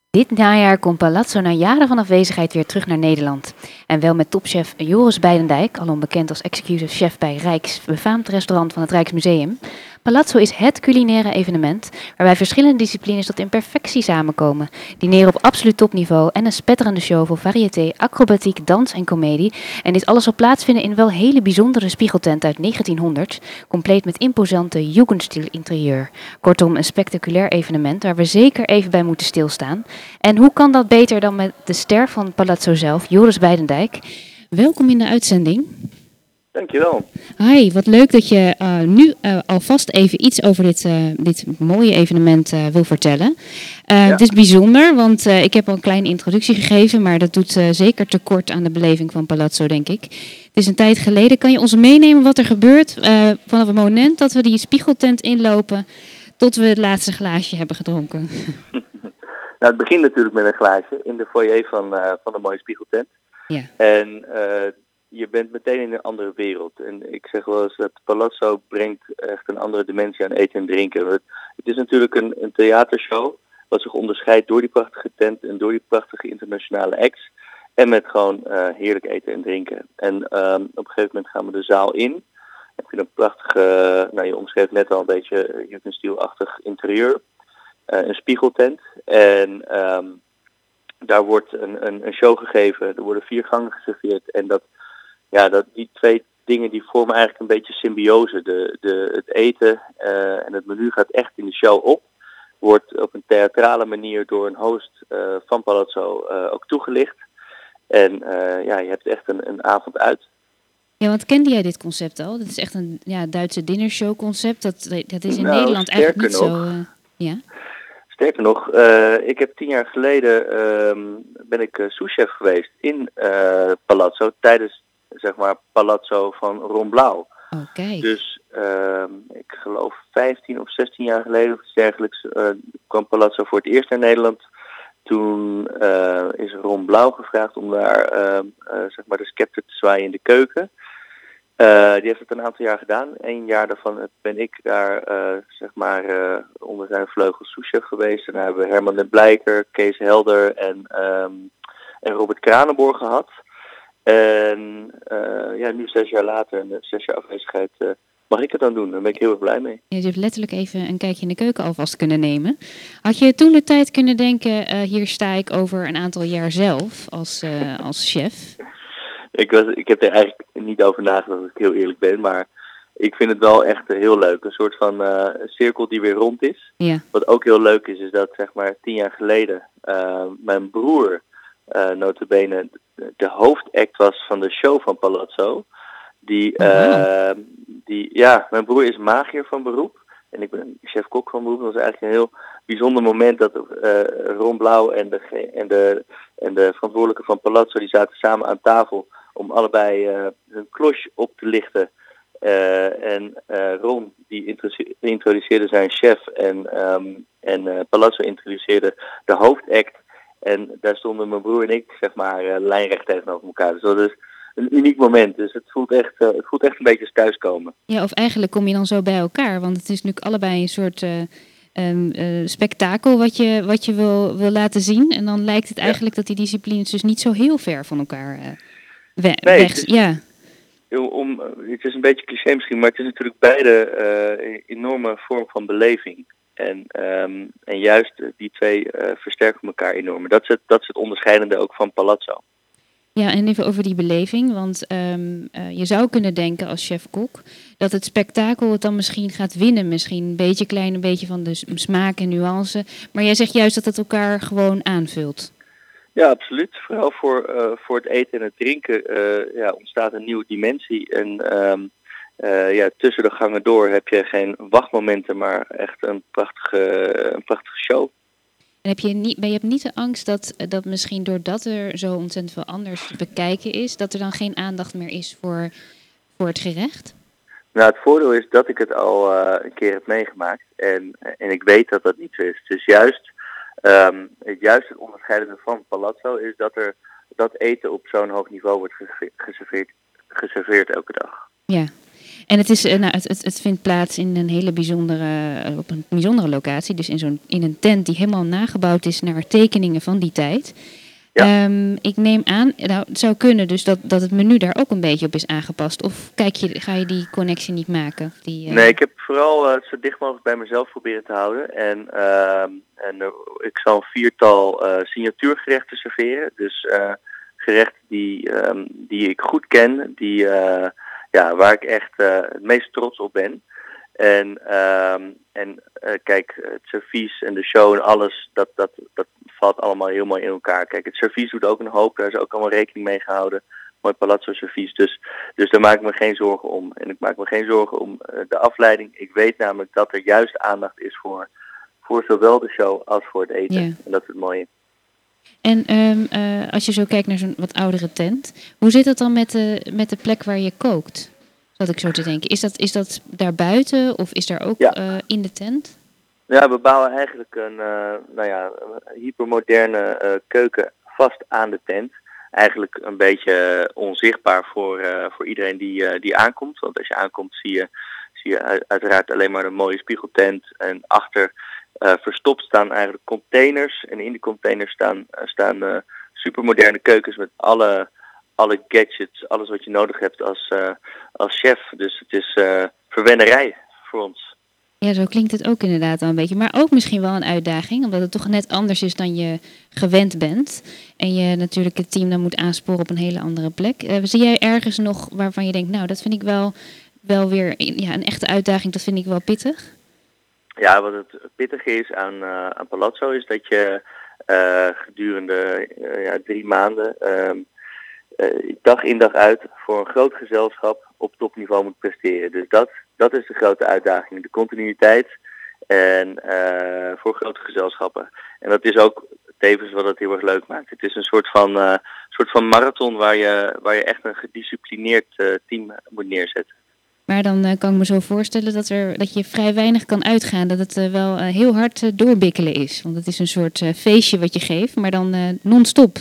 Dit najaar komt Palazzo na jaren van afwezigheid weer terug naar Nederland. En wel met topchef Joris Beijendijk, alom bekend als executive chef bij Rijks, befaamd restaurant van het Rijksmuseum. Palazzo is het culinaire evenement waarbij verschillende disciplines tot in perfectie samenkomen. Dineren op absoluut topniveau en een spetterende show voor variété, acrobatiek, dans en comedie. En dit alles zal plaatsvinden in een wel hele bijzondere spiegeltent uit 1900, compleet met imposante Jugendstil interieur. Kortom, een spectaculair evenement waar we zeker even bij moeten stilstaan. En hoe kan dat beter dan met de ster van Palazzo zelf, Joris Beijendijk. Welkom in de uitzending. Dankjewel. Hi, wat leuk dat je nu alvast even iets over dit mooie evenement wil vertellen. Het is bijzonder, want ik heb al een kleine introductie gegeven, maar dat doet zeker tekort aan de beleving van Palazzo, denk ik. Het is een tijd geleden. Kan je ons meenemen wat er gebeurt vanaf het moment dat we die spiegeltent inlopen tot we het laatste glaasje hebben gedronken? Nou, het begint natuurlijk met een glaasje in de foyer van een mooie spiegeltent. Ja. En je bent meteen in een andere wereld. En ik zeg wel eens dat Palazzo brengt echt een andere dimensie aan eten en drinken. Het is natuurlijk een theatershow wat zich onderscheidt door die prachtige tent en door die prachtige internationale acts. En met gewoon heerlijk eten en drinken. En op een gegeven moment gaan we de zaal in. Heb je een prachtige, je omschreef net al een beetje Jugendstil-achtig interieur. Een spiegeltent. En daar wordt een show gegeven. Er worden 4 gangen geserveerd. En die 2 dingen die vormen eigenlijk een beetje symbiose. Het eten en het menu gaat echt in de show op. Wordt op een theatrale manier door een host van Palazzo ook toegelicht. En je hebt echt een avond uit. Ja, want kende jij dit concept al? Dat is echt een Duitse dinnershow concept. Dat is in Nederland eigenlijk niet zo... Sterker nog, ik heb 10 jaar geleden ben ik souschef geweest in Palazzo tijdens zeg maar Palazzo van Ron Blauw. Okay. Dus ik geloof 15 of 16 jaar geleden of iets dergelijks kwam Palazzo voor het eerst naar Nederland. Toen is Ron Blauw gevraagd om daar zeg maar de scepter te zwaaien in de keuken. Die heeft het een aantal jaar gedaan. 1 jaar daarvan ben ik daar onder zijn vleugels souschef geweest. En daar hebben we Herman den Blijker, Kees Helder en Robert Kranenborg gehad. En nu 6 jaar later, en 6 jaar afwezigheid, mag ik het dan doen. Daar ben ik heel erg blij mee. Ja, je hebt letterlijk even een kijkje in de keuken alvast kunnen nemen. Had je toen de tijd kunnen denken, hier sta ik over een aantal jaar zelf als chef? Ik heb er eigenlijk niet over nagedacht, als ik heel eerlijk ben. Maar ik vind het wel echt heel leuk. Een soort van cirkel die weer rond is. Ja. Wat ook heel leuk is dat zeg maar 10 jaar geleden mijn broer nota bene de hoofdact was van de show van Palazzo. Mijn broer is magier van beroep. En ik ben chef-kok van beroep. Dat was eigenlijk een heel bijzonder moment dat Ron Blauw en de verantwoordelijke van Palazzo, die zaten samen aan tafel om allebei hun klosje op te lichten. Ron die introduceerde zijn chef en Palazzo introduceerde de hoofdact. En daar stonden mijn broer en ik zeg maar lijnrecht tegenover elkaar. Dus dat is een uniek moment. Dus het voelt echt een beetje als thuiskomen. Ja, of eigenlijk kom je dan zo bij elkaar. Want het is natuurlijk allebei een soort spektakel wat je wil laten zien. En dan lijkt het eigenlijk dat die disciplines dus niet zo heel ver van elkaar weg zijn. Het is een beetje cliché misschien, maar het is natuurlijk beide een enorme vorm van beleving. En juist die 2 versterken elkaar enorm. Dat is het onderscheidende ook van Palazzo. Ja, en even over die beleving, want je zou kunnen denken als chef-kok dat het spektakel het dan misschien gaat winnen. Misschien een beetje klein, een beetje van de smaak en nuance. Maar jij zegt juist dat het elkaar gewoon aanvult. Ja, absoluut. Vooral voor het eten en het drinken ontstaat een nieuwe dimensie. En tussen de gangen door heb je geen wachtmomenten, maar echt een prachtige show. En je hebt niet de angst dat misschien doordat er zo ontzettend veel anders te bekijken is, dat er dan geen aandacht meer is voor het gerecht? Nou, het voordeel is dat ik het al een keer heb meegemaakt. En ik weet dat dat niet zo is. Dus juist het onderscheidende van Palazzo is dat eten op zo'n hoog niveau wordt geserveerd elke dag. Ja. En het is, het vindt plaats in een hele op een bijzondere locatie. Dus in een tent die helemaal nagebouwd is naar tekeningen van die tijd. Ja. Ik neem aan, nou, het zou kunnen dus dat het menu daar ook een beetje op is aangepast. Of ga je die connectie niet maken? Nee, ik heb vooral het zo dicht mogelijk bij mezelf proberen te houden. Ik zal een 4-tal signatuurgerechten serveren. Dus gerechten die ik goed ken, waar ik echt het meest trots op ben. Kijk, het servies en de show en alles, dat valt allemaal heel mooi in elkaar. Kijk, het servies doet ook een hoop, daar is ook allemaal rekening mee gehouden. Mooi palazzo servies, dus daar maak ik me geen zorgen om. En ik maak me geen zorgen om de afleiding. Ik weet namelijk dat er juist aandacht is voor zowel de show als voor het eten. Ja. En dat is het mooie. En als je zo kijkt naar zo'n wat oudere tent, hoe zit dat dan met de plek waar je kookt? Zat ik zo te denken. Is dat daar buiten of is daar ook in de tent? Ja, we bouwen eigenlijk een hypermoderne keuken vast aan de tent. Eigenlijk een beetje onzichtbaar voor iedereen die aankomt. Want als je aankomt zie je uiteraard alleen maar een mooie spiegeltent. En achter verstopt staan eigenlijk containers. En in die containers staan supermoderne keukens met alle gadgets. Alles wat je nodig hebt als chef. Dus het is verwennerij voor ons. Ja, zo klinkt het ook inderdaad al een beetje. Maar ook misschien wel een uitdaging, omdat het toch net anders is dan je gewend bent. En je natuurlijk het team dan moet aansporen op een hele andere plek. Zie jij ergens nog waarvan je denkt, nou, dat vind ik wel weer een echte uitdaging, dat vind ik wel pittig? Ja, wat het pittige is aan Palazzo is dat je gedurende 3 maanden dag in dag uit voor een groot gezelschap op topniveau moet presteren. Dus dat is de grote uitdaging. De continuïteit en voor grote gezelschappen. En dat is ook tevens wat het heel erg leuk maakt. Het is een soort van marathon waar je echt een gedisciplineerd team moet neerzetten. Maar dan kan ik me zo voorstellen dat je vrij weinig kan uitgaan. Dat het wel heel hard doorbikkelen is. Want het is een soort feestje wat je geeft, maar dan non-stop.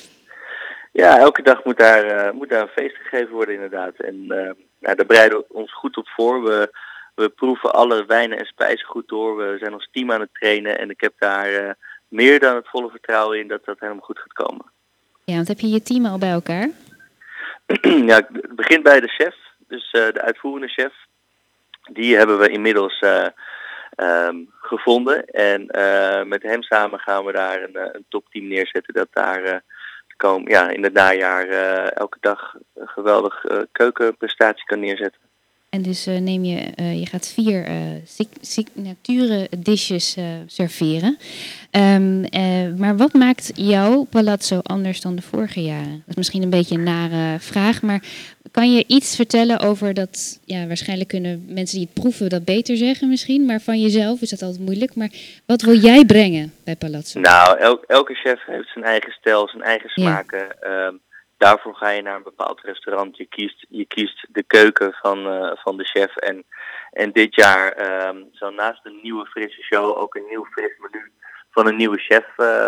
Ja, elke dag moet daar een feest gegeven worden inderdaad. En daar bereiden we ons goed op voor. We proeven alle wijnen en spijzen goed door. We zijn ons team aan het trainen. En ik heb daar meer dan het volle vertrouwen in dat dat helemaal goed gaat komen. Ja, want heb je je team al bij elkaar? Ja, het begint bij de chef. Dus de uitvoerende chef. Die hebben we inmiddels gevonden. En met hem samen gaan we daar een topteam neerzetten. Dat daar in het najaar elke dag een geweldig keukenprestatie kan neerzetten. En dus je gaat 4 signaturen dishes serveren. Maar wat maakt jouw palazzo anders dan de vorige jaren? Dat is misschien een beetje een nare vraag, maar kan je iets vertellen over dat? Ja, waarschijnlijk kunnen mensen die het proeven dat beter zeggen misschien, maar van jezelf is dat altijd moeilijk. Maar wat wil jij brengen bij Palazzo? Nou, elke chef heeft zijn eigen stijl, zijn eigen smaken. Ja. Daarvoor ga je naar een bepaald restaurant. Je kiest de keuken van de chef. En dit jaar zal naast een nieuwe frisse show ook een nieuw fris menu van een nieuwe chef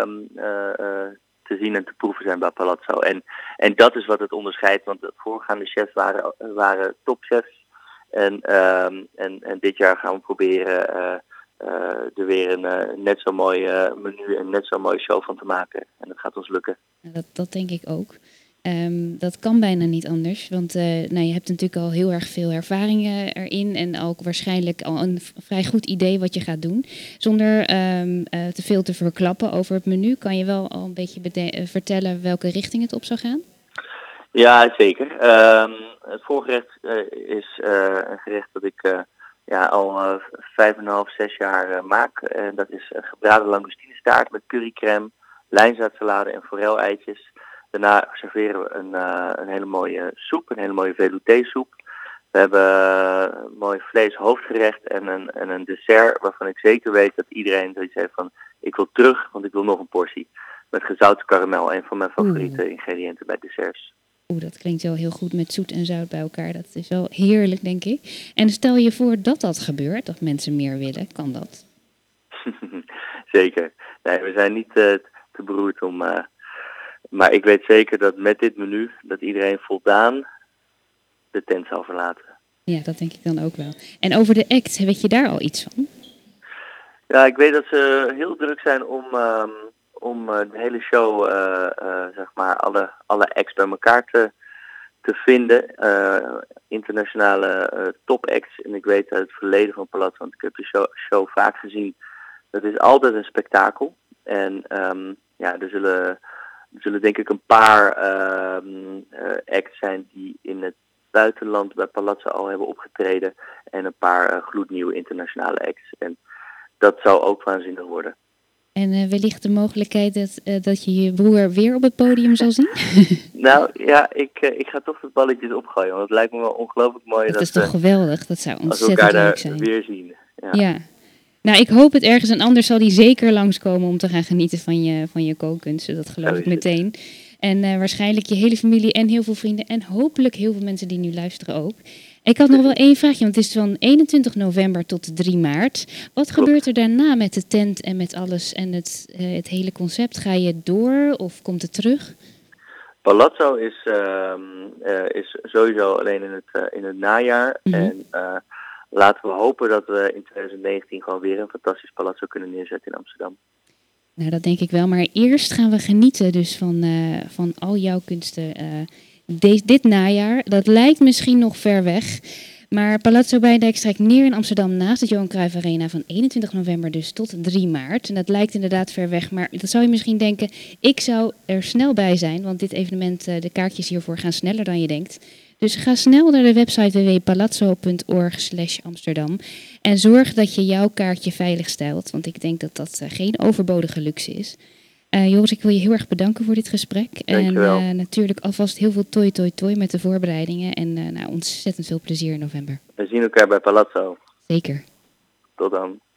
te zien en te proeven zijn bij Palazzo. En dat is wat het onderscheidt, want de voorgaande chefs waren topchefs. En dit jaar gaan we proberen er weer een net zo mooi menu en net zo mooie show van te maken. En dat gaat ons lukken. Dat denk ik ook. Dat kan bijna niet anders, want je hebt natuurlijk al heel erg veel ervaring erin en ook waarschijnlijk al een vrij goed idee wat je gaat doen. Zonder te veel te verklappen over het menu, kan je wel al een beetje vertellen welke richting het op zou gaan? Ja, zeker. Het voorgerecht is een gerecht dat ik al 5,5, 6 jaar maak. Dat is een gebraden langoustinestaart met currycrème, lijnzaadsalade en forel-eitjes. Daarna serveren we een hele mooie soep, een hele mooie velouté soep. We hebben een mooi vleeshoofdgerecht en een dessert waarvan ik zeker weet dat iedereen zoiets heeft van ik wil terug, want ik wil nog een portie. Met gezouten karamel, een van mijn favoriete ingrediënten bij desserts. Dat klinkt wel heel goed met zoet en zout bij elkaar. Dat is wel heerlijk, denk ik. En stel je voor dat gebeurt, dat mensen meer willen, kan dat? Zeker. Nee, we zijn niet te beroerd om... Maar ik weet zeker dat met dit menu, dat iedereen voldaan de tent zal verlaten. Ja, dat denk ik dan ook wel. En over de act, weet je daar al iets van? Ja, ik weet dat ze heel druk zijn om de hele show, zeg maar, alle acts bij elkaar te vinden. Internationale topacts. En ik weet uit het verleden van Palazzo, want ik heb de show vaak gezien. Dat is altijd een spektakel. En er zullen denk ik een paar acts zijn die in het buitenland bij Palazzo al hebben opgetreden. En een paar gloednieuwe internationale acts. En dat zou ook waanzinnig worden. En wellicht de mogelijkheid dat je je broer weer op het podium zal zien? Nou ja, ik ga toch het balletjes opgooien. Want het lijkt me wel ongelooflijk mooi dat is toch geweldig? Dat zou ontzettend leuk zijn. Als we elkaar daar weer zien. Ja. Nou, ik hoop het ergens. En anders zal die zeker langskomen om te gaan genieten van je kookkunsten. Dat geloof ik meteen. En waarschijnlijk je hele familie en heel veel vrienden. En hopelijk heel veel mensen die nu luisteren ook. Ik had nog wel één vraagje, want het is van 21 november tot 3 maart. Wat gebeurt er daarna met de tent en met alles en het hele concept? Ga je door of komt het terug? Palazzo is sowieso alleen in het najaar. En laten we hopen dat we in 2019 gewoon weer een fantastisch Palazzo kunnen neerzetten in Amsterdam. Nou, dat denk ik wel. Maar eerst gaan we genieten dus van al jouw kunsten dit najaar. Dat lijkt misschien nog ver weg. Maar Palazzo Bijdijk strijkt neer in Amsterdam naast het Johan Cruijff Arena van 21 november dus tot 3 maart. En dat lijkt inderdaad ver weg, maar dat zou je misschien denken, ik zou er snel bij zijn, want dit evenement, de kaartjes hiervoor gaan sneller dan je denkt. Dus ga snel naar de website www.palazzo.org/Amsterdam en zorg dat je jouw kaartje veilig stelt, want ik denk dat dat geen overbodige luxe is. Joris, ik wil je heel erg bedanken voor dit gesprek. Dankjewel. En natuurlijk alvast heel veel toi met de voorbereidingen. En ontzettend veel plezier in november. We zien elkaar bij Palazzo. Zeker. Tot dan.